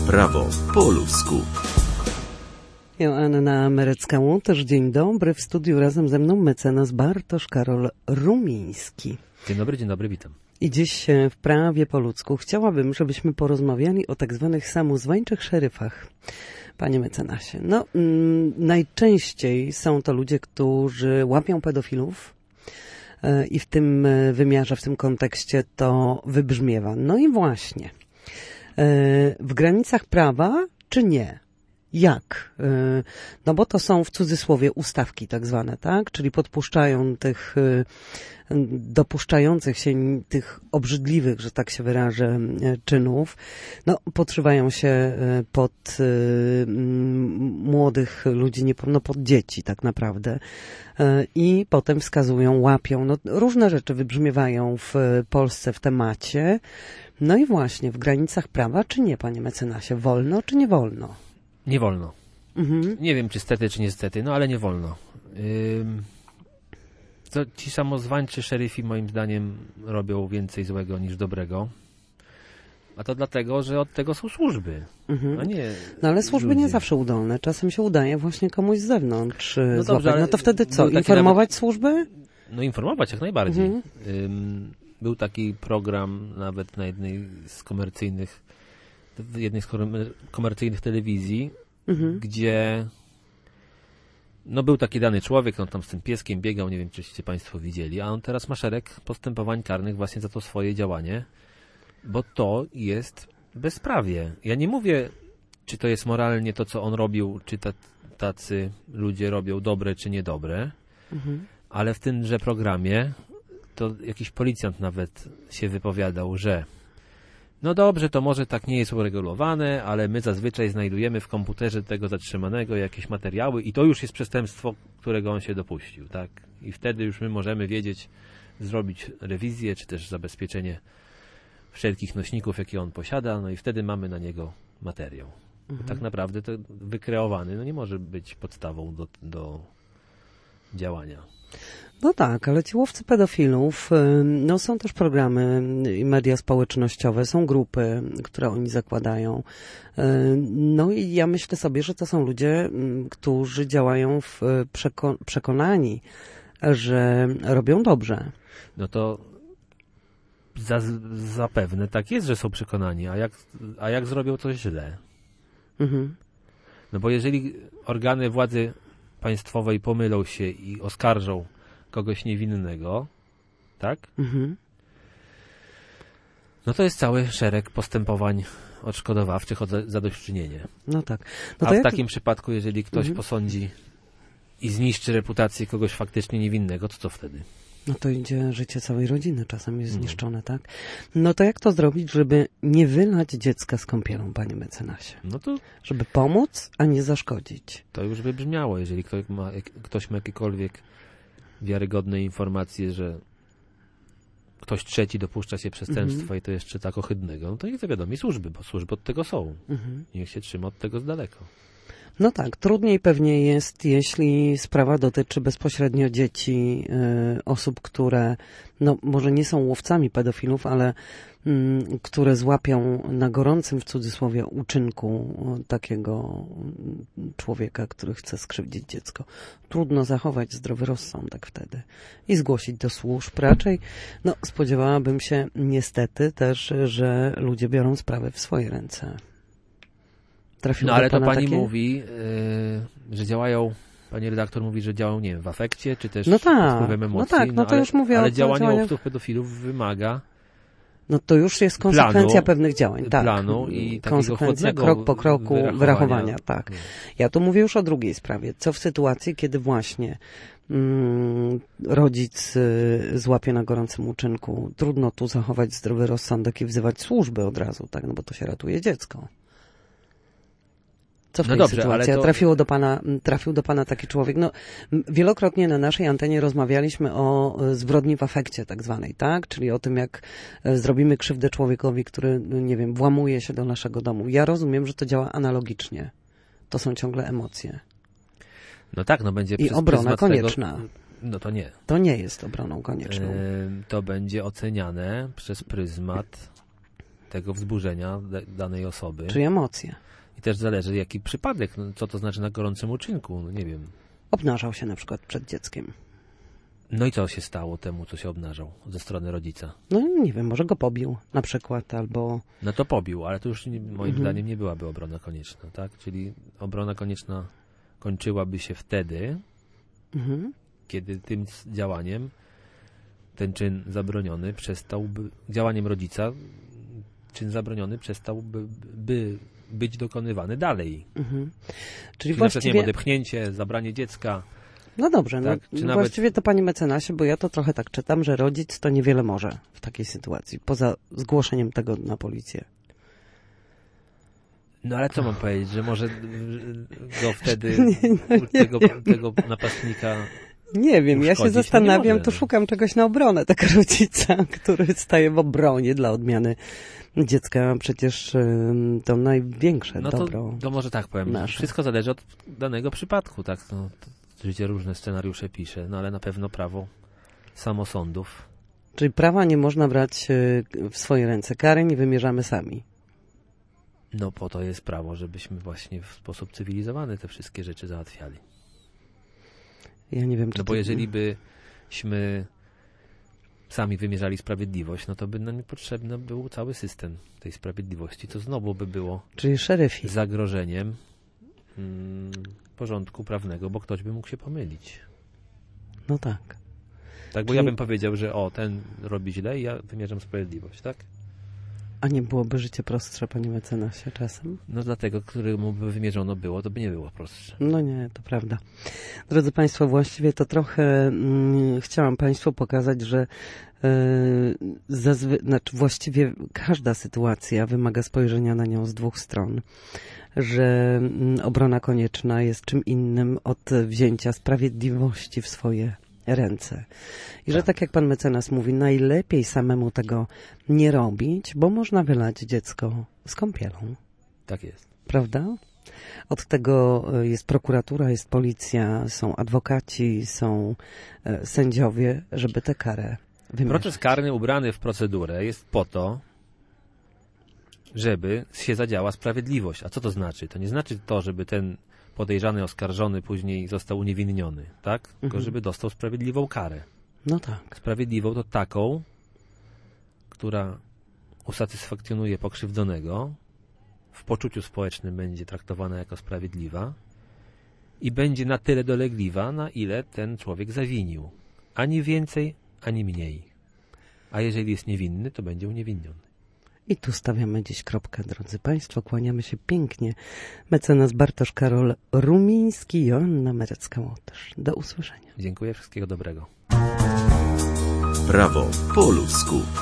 Prawo po ludzku. Joanna Merecka-Łotosz, dzień dobry. W studiu razem ze mną mecenas Bartosz Karol Rumiński. Dzień dobry, witam. I dziś w Prawie po ludzku chciałabym, żebyśmy porozmawiali o tak zwanych samozwańczych szeryfach. Panie mecenasie, najczęściej są to ludzie, którzy łapią pedofilów i w tym wymiarze, w tym kontekście to wybrzmiewa. No i właśnie, w granicach prawa czy nie? Jak? No bo to są w cudzysłowie ustawki tak zwane, tak? Czyli podpuszczają tych dopuszczających się tych obrzydliwych, że tak się wyrażę, czynów, podszywają się pod młodych ludzi, pod dzieci tak naprawdę i potem wskazują, łapią. Różne rzeczy wybrzmiewają w Polsce w temacie. No i właśnie, w granicach prawa czy nie, panie mecenasie? Wolno czy nie wolno? Nie wolno. Nie wiem, czy stety, czy niestety, ale nie wolno. Ci samozwańczy szeryfi moim zdaniem robią więcej złego niż dobrego. A to dlatego, że od tego są służby, a nie ale służby ludzie. nie zawsze udolne. Czasem się udaje właśnie komuś z zewnątrz dobrze, złapać. To wtedy co? Informować służby? Informować jak najbardziej. Był taki program nawet na jednej z komercyjnych telewizji, gdzie był taki dany człowiek, on tam z tym pieskiem biegał, nie wiem, czyście państwo widzieli, a on teraz ma szereg postępowań karnych właśnie za to swoje działanie, bo to jest bezprawie. Ja nie mówię, czy to jest moralnie to, co on robił, czy tacy ludzie robią dobre, czy niedobre, ale w tymże programie to jakiś policjant nawet się wypowiadał, że no dobrze, to może tak nie jest uregulowane, ale my zazwyczaj znajdujemy w komputerze tego zatrzymanego jakieś materiały i to już jest przestępstwo, którego on się dopuścił, tak? I wtedy już my możemy wiedzieć, zrobić rewizję, czy też zabezpieczenie wszelkich nośników, jakie on posiada, i wtedy mamy na niego materiał. Tak naprawdę to wykreowany, nie może być podstawą do działania. No tak, ale ci łowcy pedofilów, są też programy i media społecznościowe, są grupy, które oni zakładają. I ja myślę sobie, że to są ludzie, którzy działają przekonani, że robią dobrze. No to zapewne tak jest, że są przekonani, a jak zrobią coś źle? No bo jeżeli organy władzy państwowej pomylą się i oskarżą kogoś niewinnego, tak? No to jest cały szereg postępowań odszkodowawczych o zadośćuczynienie. No tak. A w takim przypadku, jeżeli ktoś posądzi i zniszczy reputację kogoś faktycznie niewinnego, to co wtedy? No to idzie życie całej rodziny, czasem jest zniszczone, tak? No to jak to zrobić, żeby nie wylać dziecka z kąpielą, panie mecenasie? No to żeby pomóc, a nie zaszkodzić. To już by brzmiało, jeżeli ktoś ma jakiekolwiek wiarygodne informacje, że ktoś trzeci dopuszcza się przestępstwa i to jeszcze tak ohydnego, no to niech zawiadomi służby, bo służby od tego są. Niech się trzyma od tego z daleka. No tak, trudniej pewnie jest, jeśli sprawa dotyczy bezpośrednio dzieci, osób, które może nie są łowcami pedofilów, ale które złapią na gorącym, w cudzysłowie, uczynku takiego człowieka, który chce skrzywdzić dziecko. Trudno zachować zdrowy rozsądek wtedy i zgłosić do służb. Raczej spodziewałabym się niestety też, że ludzie biorą sprawę w swoje ręce. Ale to pani mówi, że działają, pani redaktor mówi, że działają, nie wiem, w afekcie, czy też pod wpływem emocji. To już mówię ale działanie łowców pedofilów wymaga to już jest konsekwencja pewnych działań. Tak. Planu i konsekwencja krok po kroku wyrachowania. Tak. Ja tu mówię już o drugiej sprawie. Co w sytuacji, kiedy właśnie rodzic złapie na gorącym uczynku? Trudno tu zachować zdrowy rozsądek i wzywać służby od razu, tak? Bo to się ratuje dziecko. Co w tej sytuacji? Trafił do pana taki człowiek. Wielokrotnie na naszej antenie rozmawialiśmy o zbrodni w afekcie tak zwanej, tak? Czyli o tym, jak zrobimy krzywdę człowiekowi, który, nie wiem, włamuje się do naszego domu. Ja rozumiem, że to działa analogicznie. To są ciągle emocje. No tak, będzie i obrona konieczna. No to nie. To nie jest obroną konieczną. To będzie oceniane przez pryzmat tego wzburzenia danej osoby. Czyli emocje. I też zależy, jaki przypadek, no, co to znaczy na gorącym uczynku, no nie wiem. Obnażał się na przykład przed dzieckiem. No i co się stało temu, co się obnażał ze strony rodzica? No nie wiem, może go pobił na przykład, albo... No to pobił, ale to już moim zdaniem nie byłaby obrona konieczna, tak? Czyli obrona konieczna kończyłaby się wtedy, kiedy tym działaniem ten czyn zabroniony działaniem rodzica, czyn zabroniony przestałby być dokonywany dalej. Czyli właściwie... na przykład, nie wiem, odepchnięcie, zabranie dziecka. No dobrze, tak, no właściwie to panie mecenasie, bo ja to trochę tak czytam, że rodzic to niewiele może w takiej sytuacji, poza zgłoszeniem tego na policję. No ale co mam powiedzieć, że może go wtedy, tego napastnika... Nie wiem, ja się zastanawiam, to szukam czegoś na obronę tego rodzica, który staje w obronie dla odmiany dziecka. Przecież to największe dobro. To może tak powiem. Nasze. Wszystko zależy od danego przypadku, tak? No, życie różne scenariusze pisze, no ale na pewno prawo samosądów. Czyli prawa nie można brać w swoje ręce. Kary nie wymierzamy sami. No po to jest prawo, żebyśmy właśnie w sposób cywilizowany te wszystkie rzeczy załatwiali. Ja nie wiem, czy no bo jeżeli byśmy sami wymierzali sprawiedliwość, no to by nam potrzebny był cały system tej sprawiedliwości, co znowu by było czyli szeryfi. Zagrożeniem porządku prawnego, bo ktoś by mógł się pomylić. No tak. Tak, bo ja bym powiedział, że ten robi źle i ja wymierzam sprawiedliwość, tak? A nie byłoby życie prostsze, panie mecenasie, czasem? No dlatego, któremu by wymierzono było, to by nie było prostsze. No nie, to prawda. Drodzy państwo, właściwie to trochę chciałam państwu pokazać, że właściwie każda sytuacja wymaga spojrzenia na nią z dwóch stron. Że obrona konieczna jest czym innym od wzięcia sprawiedliwości w swoje ręce. I że tak jak pan mecenas mówi, najlepiej samemu tego nie robić, bo można wylać dziecko z kąpielą. Tak jest. Prawda? Od tego jest prokuratura, jest policja, są adwokaci, są sędziowie, żeby tę karę wymierzyć. Proces karny ubrany w procedurę jest po to, żeby się zadziała sprawiedliwość. A co to znaczy? To nie znaczy to, żeby ten podejrzany, oskarżony później został uniewinniony, tak? Tylko żeby dostał sprawiedliwą karę. No tak. Sprawiedliwą to taką, która usatysfakcjonuje pokrzywdzonego, w poczuciu społecznym będzie traktowana jako sprawiedliwa i będzie na tyle dolegliwa, na ile ten człowiek zawinił. Ani więcej, ani mniej. A jeżeli jest niewinny, to będzie uniewinniony. I tu stawiamy dziś kropkę, drodzy państwo. Kłaniamy się pięknie. Mecenas Bartosz Karol Rumiński, Joanna Merecka-Łotysz. Do usłyszenia. Dziękuję, wszystkiego dobrego. Prawo po ludzku.